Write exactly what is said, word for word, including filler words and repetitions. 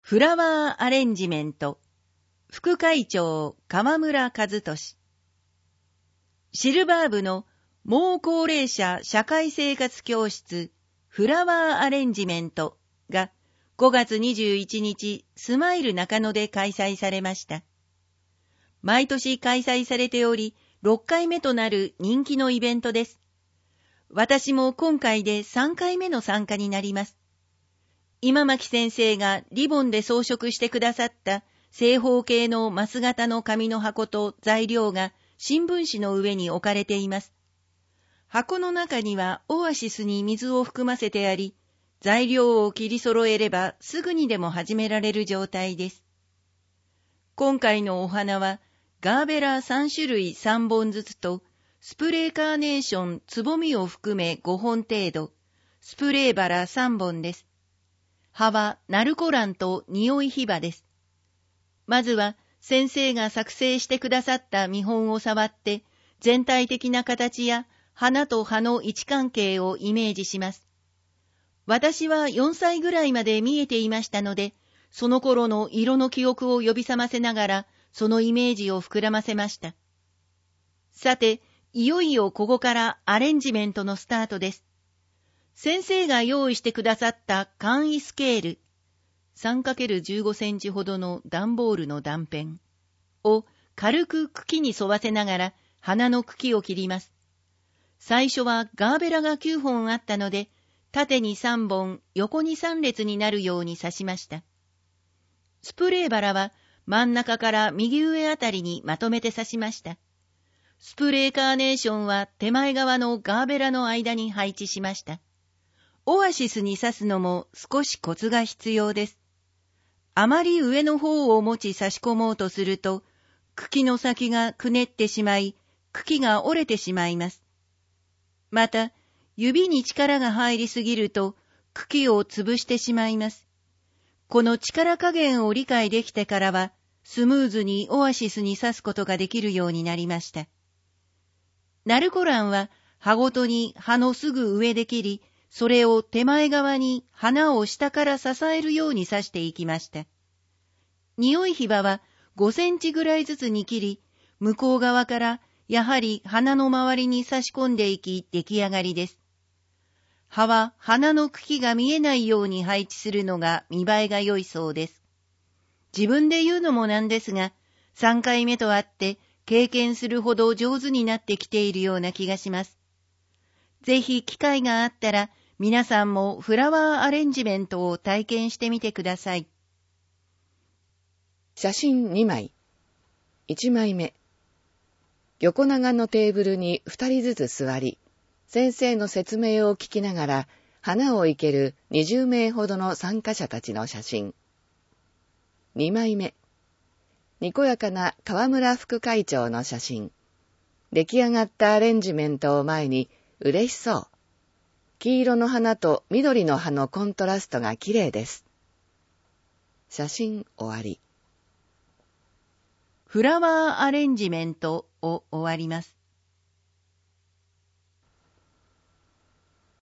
フラワーアレンジメント副会長川村和俊。シルバー部のもう高齢者社会生活教室フラワーアレンジメントがごがつにじゅういちにちスマイル中野で開催されました。毎年開催されており、ろっかいめとなる人気のイベントです。私も今回でさんかいめの参加になります。今牧先生がリボンで装飾してくださった正方形のマス型の紙の箱と材料が新聞紙の上に置かれています。箱の中にはオアシスに水を含ませてあり、材料を切り揃えればすぐにでも始められる状態です。今回のお花はガーベラさんしゅるいさんぼんずつとスプレーカーネーションつぼみを含めごほん程度、スプレーバラさんぼんです。葉はナルコランと匂いヒバです。まずは先生が作成してくださった見本を触って全体的な形や花と葉の位置関係をイメージします。私はよんさいぐらいまで見えていましたので、その頃の色の記憶を呼び覚ませながらそのイメージを膨らませました。さて、いよいよここからアレンジメントのスタートです。先生が用意してくださった簡易スケール、さんかけるじゅうごセンチほどの段ボールの断片を軽く茎に沿わせながら花の茎を切ります。最初はガーベラがきゅうほんあったので、縦にさんぼん、横にさんれつになるように刺しました。スプレーバラは真ん中から右上あたりにまとめて刺しました。スプレーカーネーションは手前側のガーベラの間に配置しました。オアシスに刺すのも少しコツが必要です。あまり上の方を持ち差し込もうとすると、茎の先がくねってしまい、茎が折れてしまいます。また、指に力が入りすぎると、茎を潰してしまいます。この力加減を理解できてからは、スムーズにオアシスに刺すことができるようになりました。ナルコランは葉ごとに葉のすぐ上で切り、それを手前側に花を下から支えるように刺していきました。匂いヒバはごセンチぐらいずつに切り、向こう側からやはり花の周りに差し込んでいき出来上がりです。葉は花の茎が見えないように配置するのが見栄えが良いそうです。自分で言うのもなんですが、さんかいめとあって経験するほど上手になってきているような気がします。ぜひ機会があったら皆さんもフラワーアレンジメントを体験してみてください。 写真にまい。いちまいめ。横長のテーブルにふたりずつ座り、先生の説明を聞きながら花を生けるにじゅうめいほどの参加者たちの写真。にまいめ。にこやかな川村副会長の写真。出来上がったアレンジメントを前に嬉しそう。黄色の花と緑の葉のコントラストがきれいです。写真終わり。 フラワーアレンジメントを終わります。